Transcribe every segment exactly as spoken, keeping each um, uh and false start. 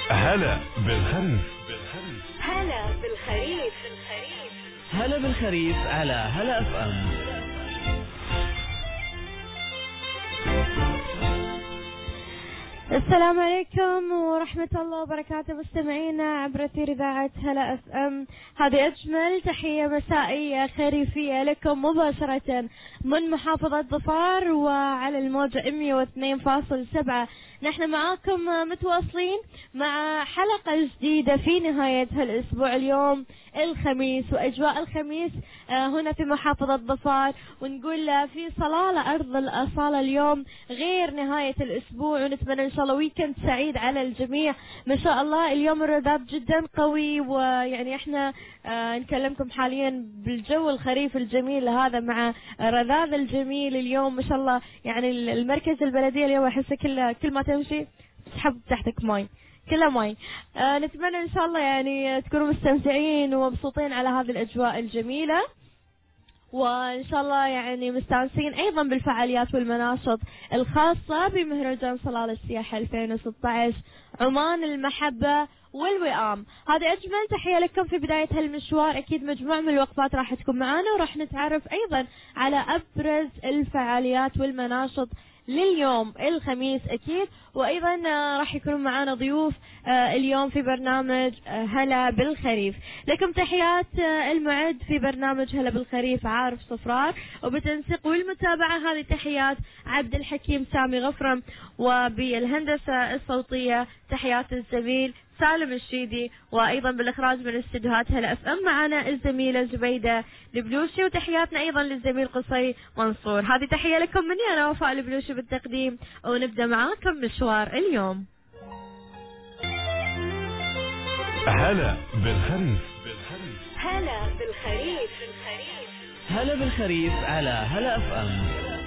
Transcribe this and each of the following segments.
هلا بالخريف. هلا بالخريف. هلا بالخريف على هلا اف ام. السلام عليكم ورحمة الله وبركاته مستمعينا عبر أثير إذاعة هلا اف ام. هذه أجمل تحية مسائية خريفية لكم مباشرة من محافظة ظفار وعلى الموجة مية واثنين فاصل سبعة. نحن معاكم متواصلين مع حلقة جديدة في نهاية هالأسبوع. اليوم الخميس وأجواء الخميس هنا في محافظة ظفار، ونقول في صلالة أرض الأصالة اليوم غير نهاية الأسبوع، ونتمنى إن شاء الله ويكند سعيد على الجميع. ما شاء الله اليوم الرذاذ جدا قوي، ويعني احنا آه نكلمكم حاليا بالجو الخريف الجميل هذا مع رذاذ الجميل اليوم. ما شاء الله يعني المركز البلدية اليوم أحسه كل كل ما تمشي تسحب تحتك ماي، كلها ماي. آه نتمنى ان شاء الله يعني تكونوا مستمتعين ومبسوطين على هذه الاجواء الجميلة، وان شاء الله يعني مستانسين ايضا بالفعاليات والمناشط الخاصة بمهرجان صلالة السياحة ألفين وستة عشر عمان المحبة والوئام. هذه اجمل تحية لكم في بداية هالمشوار. اكيد مجموعة من الوقفات راح تكون معانا، وراح نتعرف ايضا على ابرز الفعاليات والمناشط لليوم الخميس اكيد، وايضا راح يكونوا معنا ضيوف اليوم في برنامج هلا بالخريف. لكم تحيات المعد في برنامج هلا بالخريف عارف صفرار، وبتنسيق والمتابعة هذه تحيات عبد الحكيم سامي غفرم، وبالهندسة الصوتية تحيات الزميل سالم الشيدي، وايضا بالاخراج من استديوهات هلا اف ام معنا الزميله زبيده البلوشي، وتحياتنا ايضا للزميل قصي منصور. هذه تحيه لكم مني انا وفاء البلوشي بالتقديم، ونبدا معاكم مشوار اليوم. هلا بالخريف. هلا بالخريف. هلا بالخريف على هلا اف ام.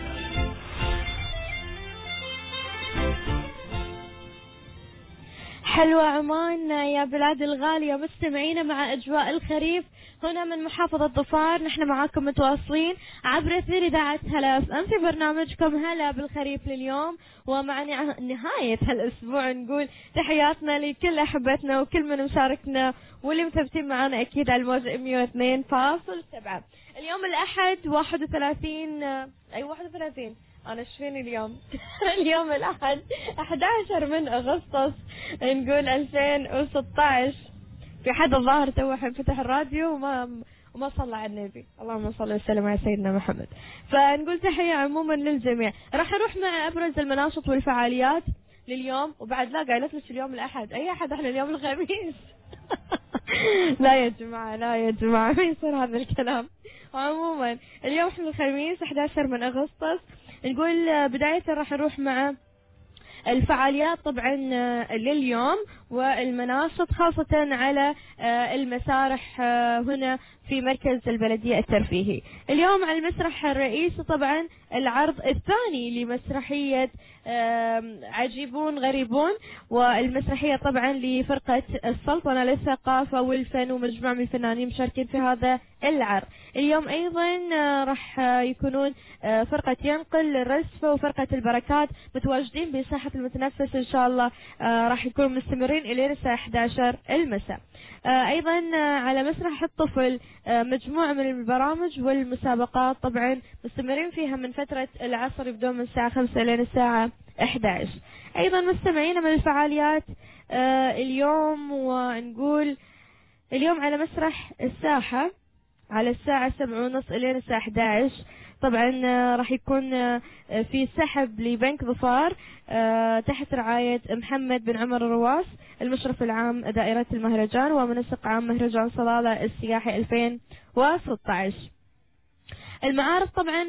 حلوة عمان يا بلاد الغالية، مستمعين مع أجواء الخريف هنا من محافظة ظفار. نحن معاكم متواصلين عبر أثير إذاعة هلا اف ام في برنامجكم هلا بالخريف لليوم، ومع نهاية هالأسبوع نقول تحياتنا لكل أحبتنا وكل من مشاركنا واللي مثبتين معنا أكيد على الموجة مية واثنين فاصل سبعة. اليوم الأحد واحد وثلاثين أي واحد وثلاثين أنا إيش فيني اليوم اليوم الأحد أحد عشر من أغسطس نقول ألفين وستة عشر. في حد الظاهر توه فتح الراديو وما وما صلى على النبي، اللهم صل وسلم على سيدنا محمد. فنقول تحية عموما للجميع. راح نروح مع أبرز المناشط والفعاليات لليوم، وبعد لا قايلت لك اليوم الأحد أي أحد، احنا اليوم الخميس لا يا جماعة لا يا جماعة ما يصير هذا الكلام. عموما اليوم احنا الخميس أحد عشر من أغسطس. نقول بداية راح نروح مع الفعاليات طبعا لليوم والمناشط خاصة على المسارح هنا في مركز البلدية الترفيهي. اليوم على المسرح الرئيسي طبعا العرض الثاني لمسرحية عجيبون غريبون، والمسرحية طبعا لفرقة السلطنة للثقافة والفن، ومجموعة من الفنانين مشاركين في هذا العرض. اليوم ايضا راح يكونون فرقة ينقل الرسفة وفرقة البركات متواجدين بساحة المتنفس ان شاء الله، راح يكونوا مستمرين الى الساعة احد عشر المساء. ايضا على مسرح الطفل مجموعة من البرامج والمسابقات طبعا مستمرين فيها من فترة العصر، يبدون من الساعة خمسة لين الساعة احد عشر. ايضا مستمعين من الفعاليات اليوم، ونقول اليوم على مسرح الساحة على الساعة سبعة ونص إلى الساعة احد عشر طبعا راح يكون في سحب لبنك ظفار تحت رعاية محمد بن عمر الرواس المشرف العام دائرة المهرجان ومنسق عام مهرجان صلالة السياحي ألفين وستة عشر. المعارض طبعا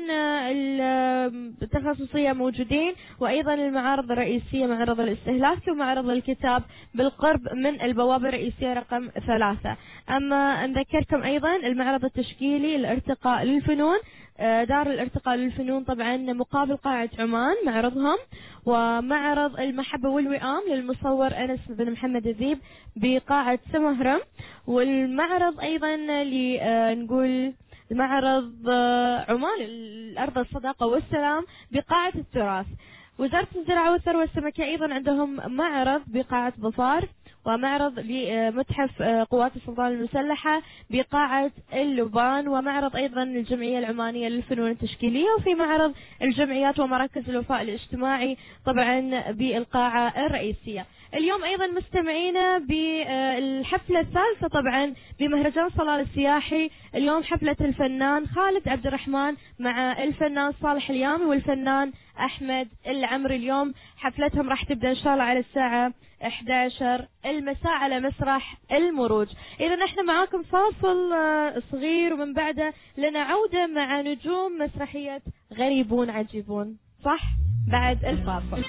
التخصصية موجودين، وأيضا المعارض الرئيسية معرض الاستهلاك ومعرض الكتاب بالقرب من البوابة الرئيسية رقم ثلاثة. أما نذكركم أيضا المعرض التشكيلي الارتقاء للفنون، دار الارتقاء للفنون طبعا مقابل قاعة عمان معرضهم، ومعرض المحبة والوئام للمصور أنس بن محمد الذيب بقاعة سمهرم، والمعرض أيضا لنقول معرض عمان الأرض الصداقة والسلام بقاعة التراث. وزارة الزراعة والثروة السمكية أيضا عندهم معرض بقاعة ظفار، ومعرض لمتحف قوات السلطنة المسلحة بقاعة اللبان، ومعرض أيضا الجمعية العمانية للفنون التشكيلية، وفي معرض الجمعيات ومراكز الوفاء الاجتماعي طبعا بالقاعة الرئيسية. اليوم أيضا مستمعينا بالحفلة الثالثة طبعا بمهرجان صلال السياحي. اليوم حفلة الفنان خالد عبد الرحمن مع الفنان صالح اليامي والفنان أحمد العمري. اليوم حفلتهم راح تبدأ إن شاء الله على الساعة إحدى عشر المساء على مسرح المروج. إذا نحن معاكم فاصل صغير ومن بعده لنا عودة مع نجوم مسرحية غريبون عجيبون، صح؟ بعد الفاصل.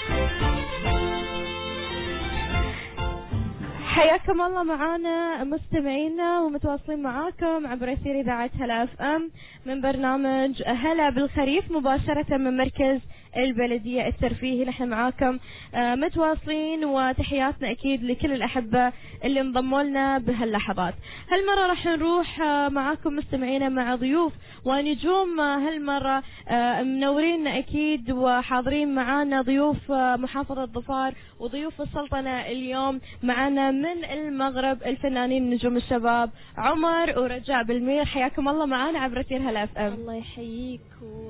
حياكم الله معانا مستمعينا ومتواصلين معاكم عبر أثير إذاعة هلا اف ام من برنامج هلا بالخريف مباشرة من مركز البلدية الترفيهي. نحن معاكم متواصلين وتحياتنا أكيد لكل الأحبة اللي انضموا لنا بهاللحظات. هالمرة راح نروح معاكم مستمعينا مع ضيوف ونجوم هالمرة منورين أكيد وحاضرين معانا ضيوف محافظة ظفار وضيوف السلطنة. اليوم معانا من المغرب الفنانين نجوم الشباب عمر ورجاء بالمير. حياكم الله معانا عبر أثير هلا اف ام. الله يحييك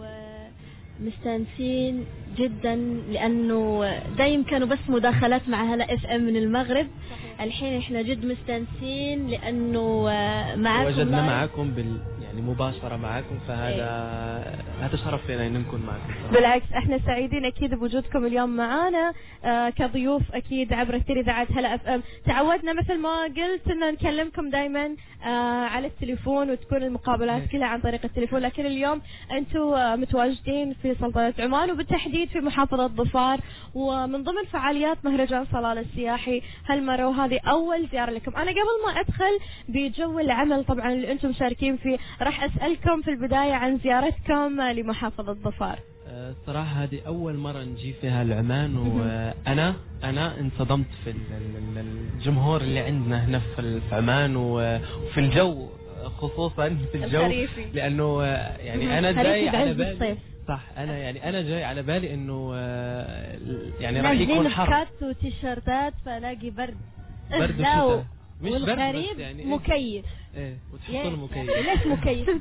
ومستانسين جدا لأنه دايم كانوا بس مداخلات مع هلا اف ام من المغرب. صحيح. الحين احنا جد مستانسين لأنه معاكم وجدنا معاكم بال يعني مباشرة معاكم، فهذا إيه؟ هذا شرف لنا ان نكون معكم. بالعكس احنا سعيدين اكيد بوجودكم اليوم معانا آه كضيوف اكيد عبر أثير إذاعة هلا اف ام. تعودنا مثل ما قلت ان نكلمكم دائما آه على التليفون وتكون المقابلات إيه؟ كلها عن طريق التليفون، لكن اليوم انتم آه متواجدين في سلطنة عمان وبالتحديد في محافظة ظفار ومن ضمن فعاليات مهرجان صلال السياحي هالمرة، وهذه اول زيارة لكم. انا قبل ما ادخل بجو العمل طبعا اللي انتم مشاركين فيه راح أسألكم في البداية عن زيارتكم لمحافظة ظفار. الصراحة هذه أول مرة نجي فيها العمان، وأنا أنا انصدمت في الجمهور اللي عندنا هنا في عمان وفي الجو، خصوصا في الجو الخريفي. لأنه يعني أنا جاي على بالي صح أنا يعني أنا جاي على بالي إنه يعني راح يكون حر كات وتيشيرتات فلاقي برد برد وشتاء مش والغريب يعني مكيف. ايه وتحطوا المكيف. ليش مكيف؟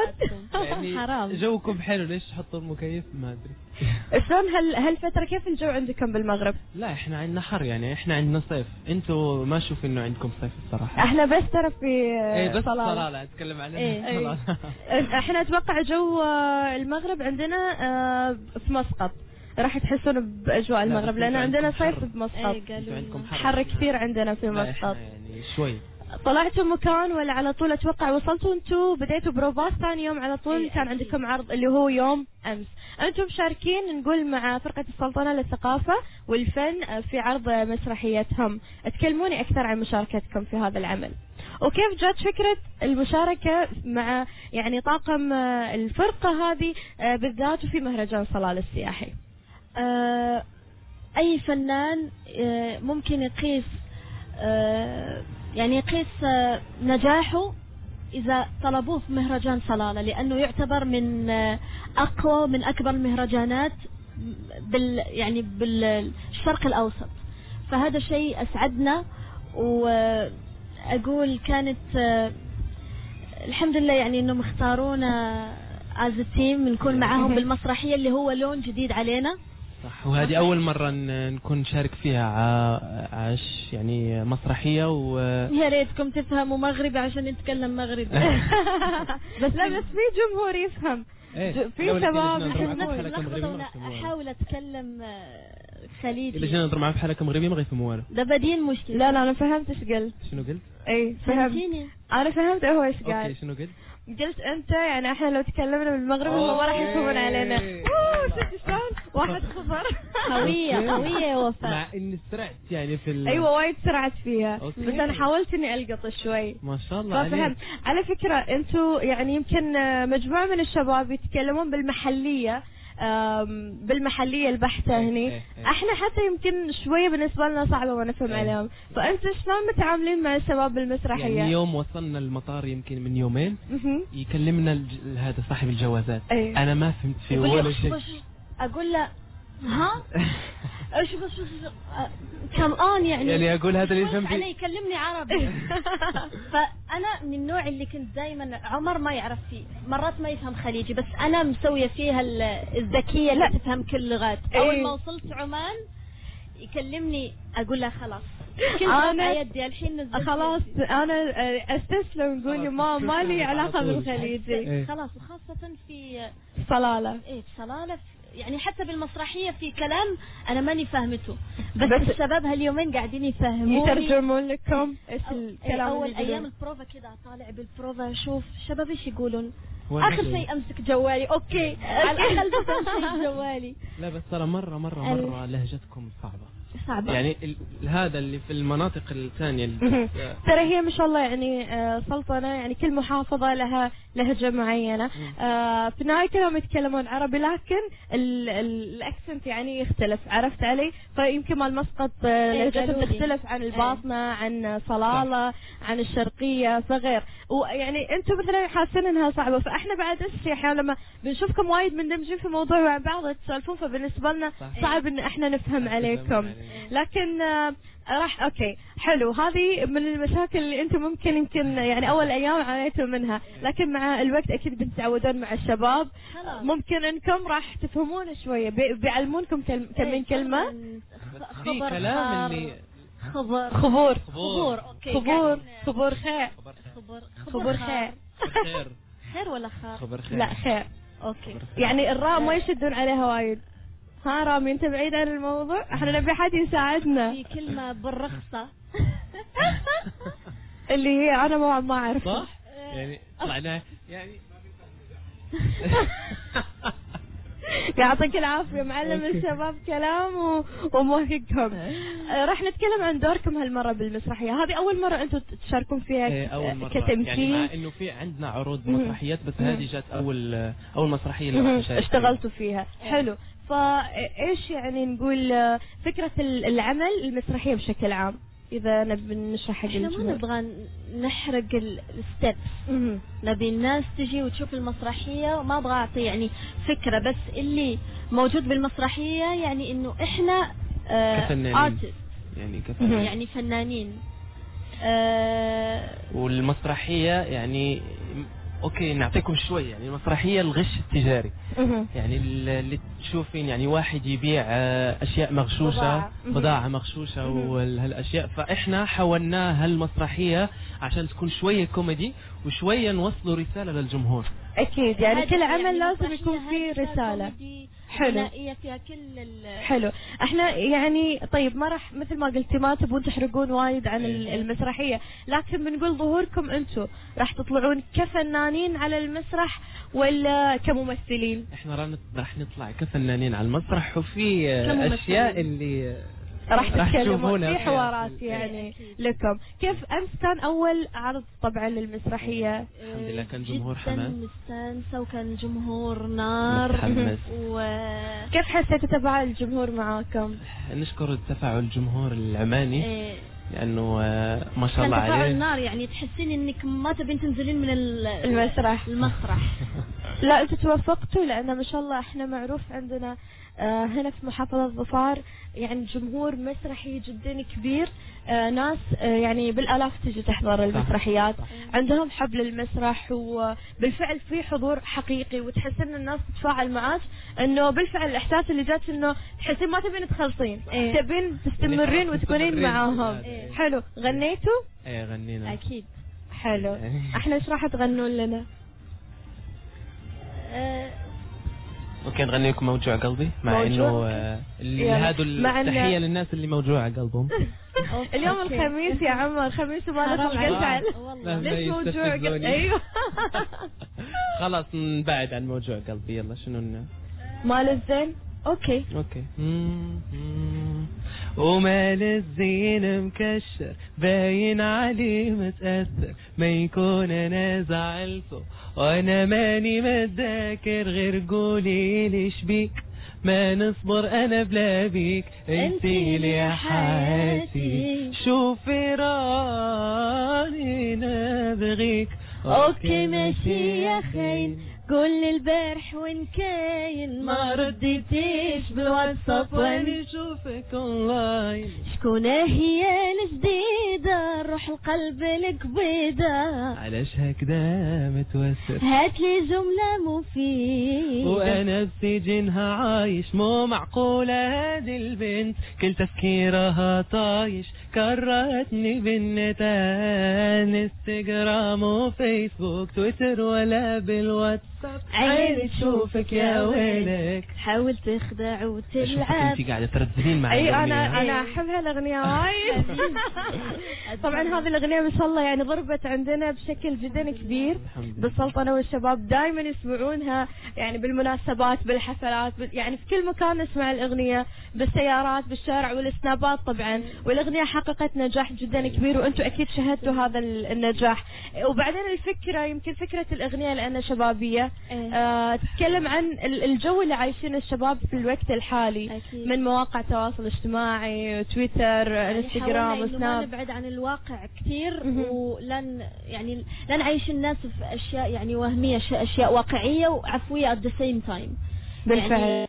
يعني حرام جوكم حلو، ليش تحطوا المكيف؟ ما ادري. شلون هل هالفترة كيف الجو عندكم بالمغرب؟ لا احنا عندنا حر، يعني احنا عندنا صيف، انتوا ما اشوف انه عندكم صيف الصراحة. احنا بس ترى في ايه بس صلالة اتكلم عنها. ايه ايه. احنا اتوقع جو المغرب عندنا في مسقط راح تحسون بأجواء المغرب لأن عندنا صيف بمسقط. ايه حر كثير عندنا في مسقط. يعني شوي. طلعتوا مكان ولا على طول اتوقع وصلتوا انتوا بديتوا بروفات ثاني يوم على طول؟ كان عندكم عرض اللي هو يوم امس. انتم مشاركين نقول مع فرقة السلطنة للثقافة والفن في عرض مسرحيتهم. تكلموني اكثر عن مشاركتكم في هذا العمل وكيف جات فكرة المشاركة مع يعني طاقم الفرقة هذه بالذات في مهرجان صلال السياحي. آه اي فنان آه ممكن يقيس آه يعني يقيس آه نجاحه اذا طلبوه في مهرجان صلالة، لانه يعتبر من آه اقوى من اكبر المهرجانات بال يعني بالشرق الاوسط. فهذا شيء اسعدنا، واقول كانت آه الحمد لله يعني انهم اختارونا از تيم نكون معاهم بالمسرحية اللي هو لون جديد علينا. صح، وهذه أول مرة نكون نشارك فيها عاش يعني مسرحية و يا ريتكم تفهموا مغربي عشان نتكلم مغربي. بس لا بس في جمهور يفهم. إيه؟ في شباب أحاول أتكلم خليجي. إذا جينا نضرب معاه في حلقة مغربية ما غيفهموا والو. ده بدين مشكلة. لا لا أنا فهمت إيش قلت. شنو قلت؟ إيه فهمت. أنا فهمت هو إيش قال. أوكي شنو قلت؟ قلت انت يعني احنا لو تكلمنا بالمغربي هم ما راح يفهمون علينا. اوه شفت شلون واحد خبر. قوية قوية يا وفاء. مع اني سرعت يعني في ال... ايوه وايد سرعت فيها. أوكي. بس انا حاولت اني القط شوي. ما شاء الله عليك. ففهمت. على فكرة انتوا يعني يمكن مجموعة من الشباب يتكلمون بالمحلية بالمحلية البحتة هني. ايه ايه. احنا حتى يمكن شوية بالنسبة لنا صعبة ما نفهم ايه. عليهم. فانتوا شلون متعاملين مع الشباب بالمسرحية؟ يعني يوم وصلنا المطار يمكن من يومين يكلمنا الج... هذا صاحب الجوازات. ايه. انا ما فهمت فيه ولا شيء. اقول له ها شوف شوف شوف كمان يعني يعني اقول هذا اللي خلاص جنبي علي يكلمني عربي. فانا من النوع اللي كنت دائما عمر ما يعرف فيه، مرات ما يفهم خليجي، بس انا مسويه فيها ال- الذكيه اللي تفهم كل اللغات. اول ما وصلت عمان يكلمني اقول له خلاص كل أنا- يدي الحين نزلت خلاص يدي. انا استسلم نقول ما ما لي علاقه بالخليجي. إيه. خلاص، وخاصه في صلاله ايه في صلاله، يعني حتى بالمسرحيه في كلام انا ماني فاهمته، بس, بس- بس الشباب هاليومين قاعدين يفهموني. يترجمون لكم ايش أو- الكلام اول اللي ايام يقولون. البروفا كذا طالع بالبروفا اشوف الشباب ايش يقولون. وين اخر يقولون؟ شيء امسك جوالي، اوكي على الاقل بس امسك جوالي. لا بس ترى مرة مرة مرة لهجتكم صعبة. صعبه يعني ال- هذا اللي في المناطق الثانية اللي ترى هي ما شاء الله يعني آه، سلطنة، يعني كل محافظة لها لهجة معينة. آه، في النهاية كلهم يتكلمون عربي، لكن ال- ال- الاكسنت يعني يختلف، عرفت علي؟ فيمكن مال مسقط آه، إيه، لهجتهم قالوا لي. تختلف عن الباطنة، عن صلالة، عن الشرقية، فغير. ويعني انتم مثلا حاسين انها صعبة، فاحنا بعد ايش احيانا لما بنشوفكم وايد مندمجين في موضوع مع بعض تسولفون، فبالنسبة لنا صح. صعب ان احنا نفهم صح، عليكم. تفهمون لكن آه، راح اوكي حلو. هذه من المشاكل اللي انتم ممكن يمكن يعني اول ايام عانيتوا منها، لكن مع الوقت اكيد بتتعودون مع الشباب. خلاص. ممكن انكم راح تفهمون شويه، بي- بيعلمونكم كم كم من كلمه. خ- في خبر كلام خار، اللي خبر خبور خبور اوكي خبور قاعدين- خبور خير خبر خبور خير خير خير ولا خار؟ خبر خير. لا خير. اوكي يعني الراء ما يشدون عليها وايد. ها رامي انت بعيد عن الموضوع، احنا نبي حد يساعدنا. في كلمه بالرخصه اللي هي انا ما ما اعرفها. صح؟ يعني طلعنا يعني يعطيك العافية معلم الشباب كلام و- وموهقهم. آه، راح نتكلم عن دوركم هالمرة بالمسرحية. هذه أول مرة أنتم تشاركون فيها إيه، ك- أول مرة كتمثيل. يعني مع إنه في عندنا عروض مم. مسرحيات، بس مم. هذه جات أول أول مسرحية اللي مهم. راح أشارك فيها. اشتغلتوا فيها. حلو. فايش يعني نقول آه، فكرة ال- العمل المسرحية بشكل عام، إذا نبي نشرح حق احنا ما الجمهور. نبغى نحرق الستبس، مهم. نبي الناس تجي وتشوف المسرحية، وما ابغى اعطي يعني فكرة، بس اللي موجود بالمسرحية يعني انه احنا كفنانين. ارتست، يعني كفنانين. يعني فنانين. آه والمسرحية يعني اوكي نعطيكم شوي، يعني المسرحية الغش التجاري، مهم. يعني اللي تشوفين يعني واحد يبيع آه، اشياء مغشوشة، بضاعة. مهم. بضاعة مغشوشة مهم. وهالاشياء، فاحنا حولناها هالمسرحية عشان تكون شوية كوميدي وشوية نوصلوا رسالة للجمهور. أكيد يعني هذه كل عمل يعني لازم مسرحية يكون فيه هادفة، رسالة. كوميدي، حلو. غنائية، فيها كل ال حلو. احنا يعني طيب ما راح مثل ما قلتي ما تبون تحرقون وايد عن ال- إيه. المسرحية، لكن بنقول ظهوركم انتم راح تطلعون كفنانين على المسرح ولا كممثلين؟ احنا راح نط- راح نطلع كفنانين على المسرح، وفي آه، كممثلين. اشياء اللي راح راح تتكلمون تشوفونها في فيها. حوارات إيه. يعني أكيد. لكم. كيف امس كان اول عرض طبعا للمسرحية؟ الحمد لله كان جمهور جداً حماس. مستانسة، وكان جمهور نار متحمس. و كيف حسيتوا تفاعل الجمهور معاكم؟ نشكر تفاعل الجمهور العماني، إيه، لانه آه، ما شاء كان الله تفاعل عليه. نار، يعني تحسين انك ما تبين تنزلين من ال- المسرح. المسرح. لا انتوا توفقتوا، لان ما شاء الله احنا معروف عندنا آه هنا في محافظة ظفار يعني جمهور مسرحي جدا كبير. آه ناس آه يعني بالالاف تجي تحضر المسرحيات، صح. عندهم حب للمسرح، وبالفعل في حضور حقيقي، وتحس ان الناس تتفاعل معاك، انه بالفعل الاحساس اللي جات انه تحسين ما تبين تخلصين، إيه. تبين تستمرين يعني وتكونين تستمرين. معاهم. إيه. حلو. غنيتوا؟ ايه غنينا. اكيد. حلو. إيه. احنا ايش راح تغنون لنا؟ آه، ممكن نغني لكم موجوع قلبي، مع موجوع؟ انه آه، اللي يلا. هذا مع إن- التحية للناس اللي موجوع قلبهم. اليوم أوكي. الخميس يا عمر، خميس وما حرام ندخل عليك. قزعل. والله. لا. ليش موجوع قلبي؟ يستفزوني. ايوه. خلاص نبعد عن موجوع قلبي، يلا شنو لنا؟ مال الزين. اوكي. اوكي. ومال الزين مكشر باين عليه متأثر، ما يكون انا زعلته وانا ماني متذاكر، غير قولي ليش بيك ما نصبر انا بلا بيك، انتي لي يا حياتي شوفي راني نبغيك. اوكي ماشي يا خين، قول البارح وين كاين ما رديتيش بالواتساب وين نشوفك اونلاين. شكون هي الجديدة روح القلب القبيدة علاش هكذا متوسر هات لي جملة مفيدة وانا بسجنها عايش. مو معقولة هذه البنت كل تفكيرها طايش. كرهتني بالنت انستغرام وفيسبوك تويتر ولا بالواتساب. عيني تشوفك يا ويلك. حاول تخدع وتلعب. انت قاعدة ترتبين معي. اي انا انا احب هالاغنية وايد. طبعا هذه الاغنية ما شاء الله يعني ضربت عندنا بشكل جدا كبير بالسلطنة، والشباب دائما يسمعونها يعني بالمناسبات بالحفلات يعني في كل مكان نسمع الاغنية، بالسيارات بالشارع والسنابات طبعا. والاغنية حققت نجاح جدا كبير وانتم اكيد شهدتوا هذا النجاح. وبعدين الفكرة يمكن فكرة الاغنية لانها شبابية آه تتكلم عن الجو اللي عايشين الشباب في الوقت الحالي أكيد. من مواقع التواصل الاجتماعي تويتر يعني انستغرام وسناب. ما نبعد عن الواقع كثير ولن يعني لا نعيش الناس في اشياء يعني وهمية، اشياء واقعية وعفوية at the same time. بالفعل. يعني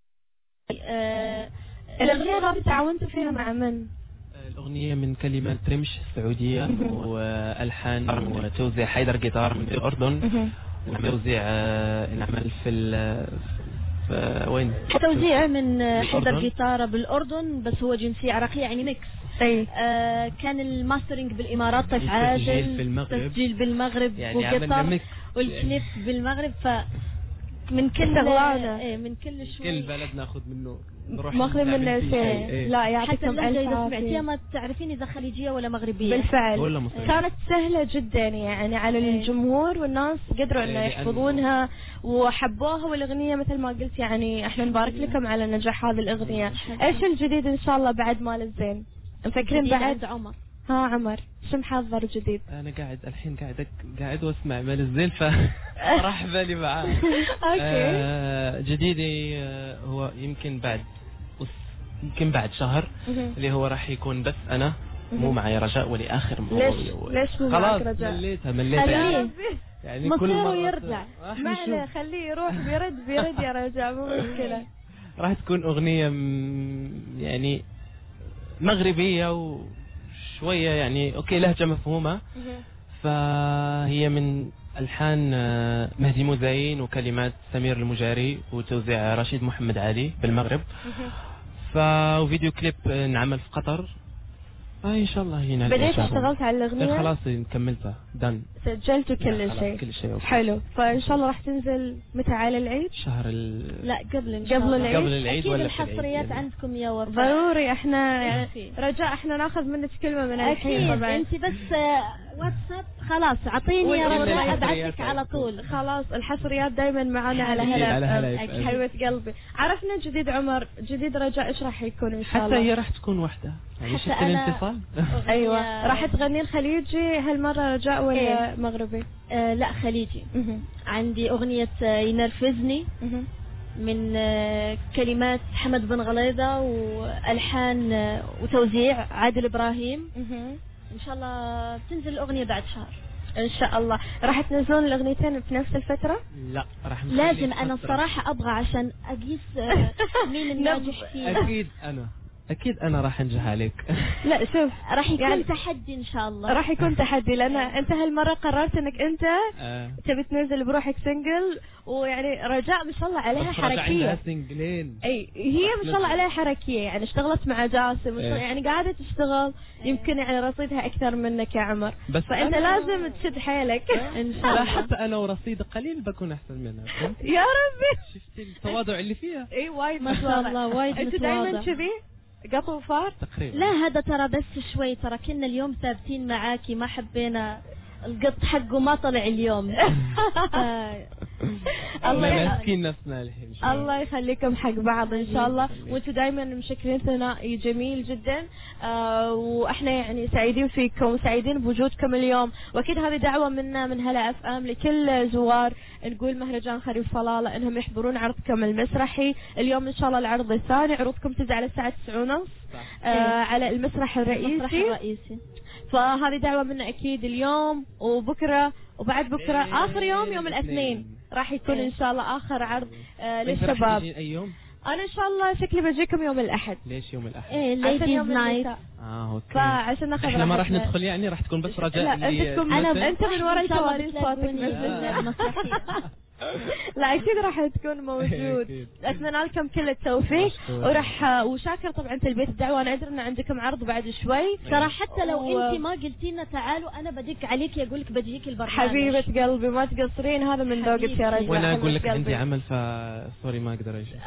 آه الاغنية هذه تعاونتوا فيها مع من؟ الأغنية من كلمات رمش سعودية وألحان وتوزيع حيدر جيتار من الأردن وتوزيع نعمل في في وين؟ توزيع من حيدر جيتار بالأردن بس هو جنسية عراقية يعني ميكس. أي آه كان الماسترنج بالإمارات طيف عادل، تسجيل بالمغرب تسجيل بالمغرب يعني وجيتار والكليب بالمغرب. ف من كل ايه من كل شوي كل بلد ناخذ منه ماخذ منه شيء. ايه. لا يعطيكم الف عافية. عافية. سمعتيها ما تعرفين اذا خليجية ولا مغربية. بالفعل ولا مصرية. كانت سهلة جدا يعني على ايه. الجمهور والناس قدروا انه ايه يحفظونها وحبوها. والاغنية مثل ما قلت يعني احنا نبارك لكم على نجاح هذه الاغنية. ايش الجديد ان شاء الله بعد مال الزين؟ مفكرين بعد عمر؟ ها عمر شو محضر جديد؟ انا قاعد الحين قاعد قاعد واسمع مال الزين ف راح بالي معاه. اوكي آه جديدي آه هو يمكن بعد يمكن بعد شهر اللي هو راح يكون بس انا مو معي رجاء ولآخر ليش ليش مو معك رجاء؟ خلاص مليتها مليتها يعني كل مرة يرجع ما عليه خليه يروح بيرد بيرد يا رجاء مو مشكلة. راح تكون أغنية يعني مغربية وشوية يعني أوكي لهجة مفهومة. فهي من ألحان مهدي مزين وكلمات سمير المجاري وتوزيع رشيد محمد علي بالمغرب. ففيديو كليب نعمل في قطر. ان شاء الله هنا بديت اشتغلت على الاغنيه خلاص كملتها دن سجلتوا كل شيء كل شيء حلو. فان شاء الله راح تنزل متى على العيد؟ شهر ال... لا قبل إن قبل العيد قبل العيد ولا الحصريات عندكم يا ورد ضروري. احنا يعني رجاء احنا ناخذ منك كلمه من الحين طبعا. انت بس واتساب خلاص اعطيني يا رجل ابعث على طول. خلاص الحصريات دائما معنا على هلا حلوة قلبي. عرفنا جديد عمر جديد رجاء ايش راح يكون ان شاء الله؟ حتى هي راح تكون واحدة يعني شفت الانفصال. ايوه راح تغني الخليجي هالمرة رجاء ولا ايه؟ مغربي؟ آه لا خليجي. عندي اغنية ينرفزني من كلمات حمد بن غليظة والحان وتوزيع عادل ابراهيم. ان شاء الله بتنزل الاغنيه بعد شهر ان شاء الله. راح تنزلون الاغنيتين في نفس الفتره؟ لا راح لازم انا الصراحه ابغى عشان اقيس مين الناجح فيه. اكيد انا اكيد انا راح انجح عليك. لا شوف راح يكون يعني تحدي ان شاء الله. راح يكون تحدي لان انت هالمره قررت انك انت آه. تبي تنزل بروحك سنجل. ويعني رجاء ما شاء الله عليها حركيه. سنجلين. اي هي ما شاء الله عليها حركيه يعني اشتغلت مع جاسم إيه. يعني قاعده تشتغل. يمكن يعني رصيدها اكثر منك يا عمر بس فانت لازم تشد حيلك. ان شاء الله. حتى انا ورصيد قليل بكون احسن منها. يا ربي شفتي التواضع اللي فيها. اي وايد ما شاء الله وايد. انت دائما كذي قطو فار تقريبا. لا هذا ترى بس شوي ترى كنا اليوم ثابتين معاكي ما حبينا القط حقه ما طلع اليوم. الله ماسكين نفسنا الحين. الله يخليكم حق بعض ان شاء الله. وانتم دائما مشكلين ثنائي جميل جدا. آه واحنا يعني سعيدين فيكم وسعيدين بوجودكم اليوم. واكيد هذه دعوه منا من هلا اف ام لكل زوار نقول مهرجان خريف صلاله انهم يحضرون عرضكم المسرحي اليوم ان شاء الله. العرض الثاني عروضكم تبدا على الساعه تسعة ونص آه على المسرح الرئيسي. المسرح الرئيسي. فهذه دعوة منا أكيد اليوم وبكرة وبعد بكرة آخر يوم يوم الاثنين راح يكون إن شاء الله آخر عرض آه للشباب. أي يوم؟ أنا إن شاء الله شكلي بجيكم يوم الأحد. ليش يوم الأحد؟ إيه ليديز نايت. آه أوكي. فعشان ناخذ إحنا ما راح ندخل يعني راح تكون بس رجاء. لا أنت تكون أنا أنت من وراء الكواليس صوتك لا أكيد راح تكون موجود. أتمنى لكم كل التوفيق وراح وشاكر طبعا تلبية الدعوة. أنا أدري إن عندكم عرض بعد شوي ترى حتى لو و... أنت ما قلتي لنا تعالوا أنا بدق عليك يقول لك بجيك البرنامج. حبيبة قلبي ما تقصرين هذا من ذوقك يا رجل. وأنا أقول لك عندي عمل ف سوري ما أقدر أجي.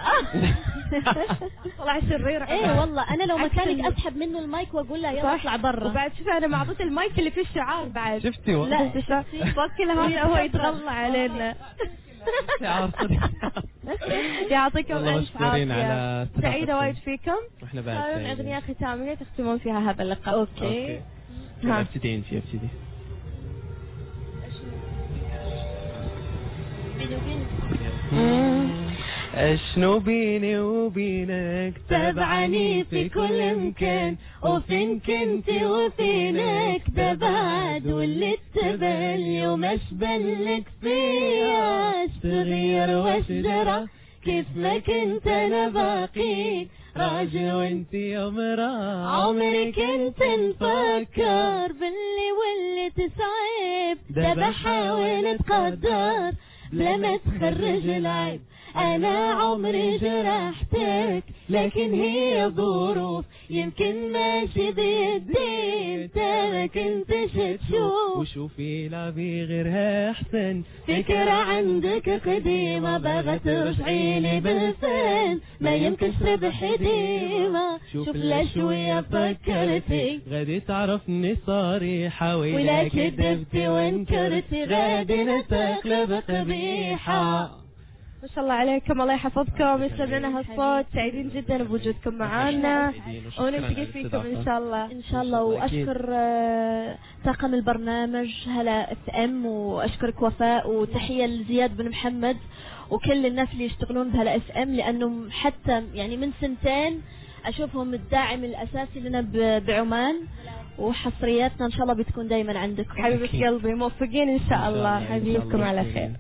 طلع شرير. إيه والله أنا لو مكانك أسحب منه المايك وأقول له يلا اطلع برا. وبعد شوف أنا معطيت المايك اللي فيه الشعار بعد. شفتي والله. لا وكل هذا هو يتغلى علينا. يعطيكم ألف عافية. سعيدة وايد فيكم. واحنا بعد سعيدين. أغنية ختامية تختمون فيها هذا اللقاء. أوكي. ها ابتدي انتي ابتدي. اشنو بيني وبينك تبعني في كل مكان وفين كنت وفينك تبعد واللي اتبع اليوم اشبلك فيها اشتغير واشجرة كيف ما كنت انا باقي راجع وانت يوم راح عمري كنت نفكر باللي واللي تسعب ده بحاول اتقدر بلا ما تخرج العيب أنا عمري جرحتك لكن هي ظروف يمكن ماشي بيدي انت ما كنتش تشوف وشوفي لا في غيرها أحسن فكرة عندك قديمة بغى ترجعي لي بالفن ما يمكن ربح ديمة شوف لا شوية فكرتي غادي تعرفني صريحة ولا كذبتي وانكرتي غادي نتقلب قبيحة. ما شاء الله عليكم الله يحفظكم يسلم لنا هالصوت سعيدين جدا بوجودكم معنا ونلتقي فيكم ان شاء الله ان شاء الله. واشكر طاقم البرنامج هلا اف ام واشكرك وفاء وتحيه لزياد بن محمد وكل الناس اللي يشتغلون بهلا اف ام لانه حتى يعني من سنتين اشوفهم الداعم الاساسي لنا بعمان وحصرياتنا ان شاء الله بتكون دائما عندكم. حبيبة قلبي موفقين ان شاء الله. حبيبكم على خير.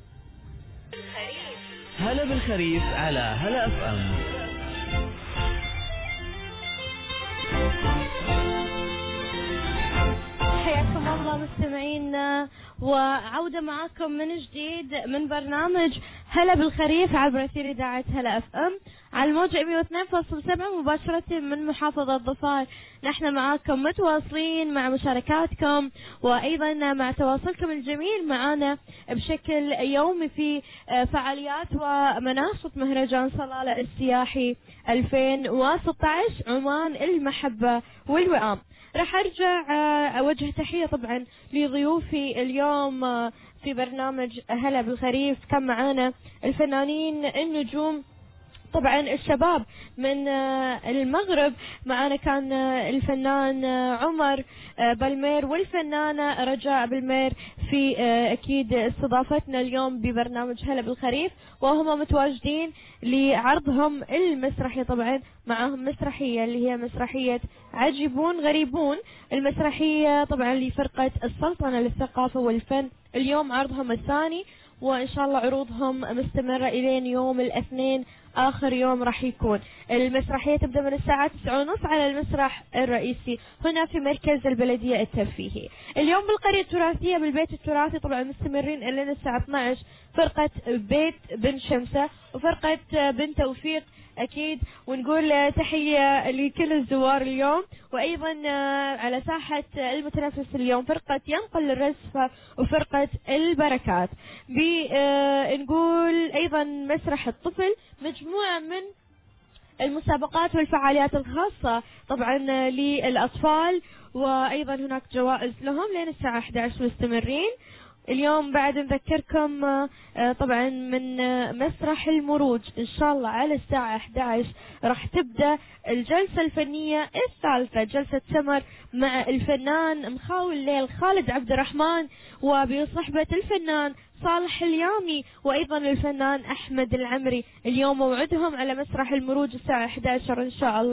هلا بالخريف على هلا اف ام. حياكم الله مستمعينا وعودة معاكم من جديد من برنامج هلا بالخريف عبر أثير إذاعة هلا اف ام على الموجة مئة واثنين فاصلة سبعة مباشرة من محافظة ظفار. نحن معاكم متواصلين مع مشاركاتكم وأيضا مع تواصلكم الجميل معنا بشكل يومي في فعاليات ومناصة مهرجان صلالة السياحي ألفين وستة عشر عمان المحبة والوئام. راح أرجع أوجه تحية طبعا لضيوفي اليوم في برنامج هلا بالخريف. كان معانا الفنانين النجوم طبعا الشباب من المغرب معانا كان الفنان عمر بالمير والفنانة رجاء بالمير في أكيد استضافتنا اليوم ببرنامج هلا بالخريف وهم متواجدين لعرضهم المسرحي. طبعا معهم مسرحية اللي هي مسرحية عجيبون غريبون المسرحية طبعا لفرقة السلطنة للثقافة والفن. اليوم عرضهم الثاني وإن شاء الله عروضهم مستمرة إلين يوم الاثنين آخر يوم راح يكون. المسرحية تبدأ من الساعة تسعة ونص على المسرح الرئيسي هنا في مركز البلدية الترفيهي. اليوم بالقرية التراثية بالبيت التراثي طبعا مستمرين إلين الساعة اثني عشر فرقة بيت بن شمسة وفرقة بن توفيق أكيد. ونقول تحية لكل الزوار اليوم وأيضا على ساحة المتنفس اليوم فرقة ينقل الرزفة وفرقة البركات. بنقول أيضا مسرح الطفل مجموعة من المسابقات والفعاليات الخاصة طبعا للأطفال وأيضا هناك جوائز لهم لين الساعة أحد عشر مستمرين. اليوم بعد نذكركم طبعا من مسرح المروج ان شاء الله على الساعة أحد عشر راح تبدأ الجلسة الفنية الثالثة جلسة سمر مع الفنان مخاول الليل خالد عبد الرحمن وبصحبة الفنان صالح اليامي وايضا الفنان احمد العمري. اليوم موعدهم على مسرح المروج الساعة أحد عشر ان شاء الله.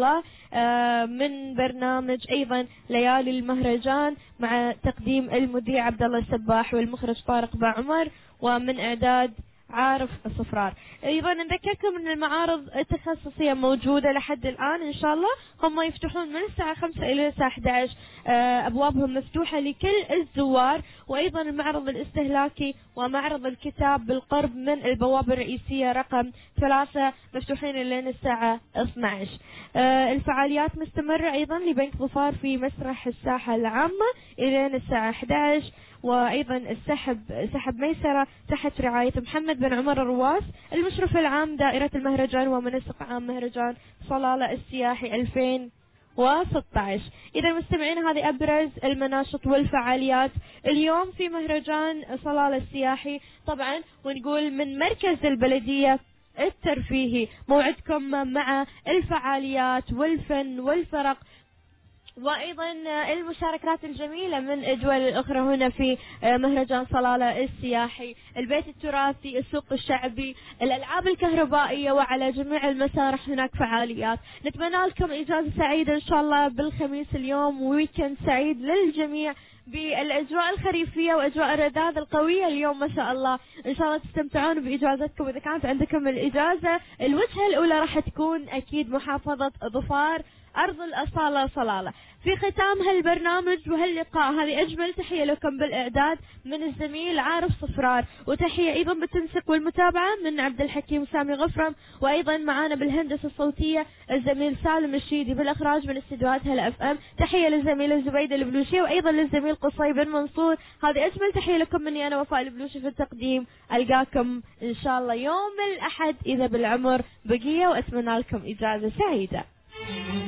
من برنامج أيضا ليالي المهرجان مع تقديم المذيع عبد الله السباح والمخرج طارق باعمر، ومن إعداد عارف الصفرار. ايضا نذكركم ان المعارض التخصصيه موجوده لحد الان، ان شاء الله هم يفتحون من الساعه خمسة الى الساعه احد عشر، ابوابهم مفتوحه لكل الزوار. وايضا المعرض الاستهلاكي ومعرض الكتاب بالقرب من البوابه الرئيسيه رقم ثلاثة مفتوحين لين الساعه اثنتي عشرة. الفعاليات مستمره ايضا لبنك ظفار في مسرح الساحه العامه الى الساعه احد عشر، وايضا السحب سحب ميسره تحت رعايه محمد بن عمر الرواس المشرف العام دائره المهرجان ومنسق عام مهرجان صلاله السياحي ألفين وستة عشر. اذا مستمعين هذه ابرز المناشط والفعاليات اليوم في مهرجان صلاله السياحي طبعا، ونقول من مركز البلديه الترفيهي. موعدكم مع الفعاليات والفن والفرق وأيضا المشاركات الجميلة من الدول الأخرى هنا في مهرجان صلالة السياحي، البيت التراثي، السوق الشعبي، الألعاب الكهربائية، وعلى جميع المسارح هناك فعاليات. نتمنى لكم إجازة سعيدة إن شاء الله بالخميس اليوم، وويكند سعيد للجميع بالأجواء الخريفية وأجواء الرذاذ القوية اليوم ما شاء الله. إن شاء الله تستمتعون بإجازتكم. إذا كانت عندكم الإجازة الوجهة الأولى راح تكون أكيد محافظة ظفار أرض الأصالة صلالة. في ختام هالبرنامج وهاللقاء هذه أجمل تحية لكم بالإعداد من الزميل عارف صفرار، وتحية أيضا بالتنسيق والمتابعة من عبد الحكيم سامي غفرم، وأيضا معانا بالهندسة الصوتية الزميل سالم الشيدي، بالإخراج من استديوهات هلا اف ام تحية للزميل الزبيدة البلوشي، وأيضا للزميل قصي بن منصور. هذه أجمل تحية لكم مني أنا وفاء البلوشي في التقديم. ألقاكم إن شاء الله يوم الأحد إذا بالعمر بقية، وأتمنى لكم إجازة سعيدة.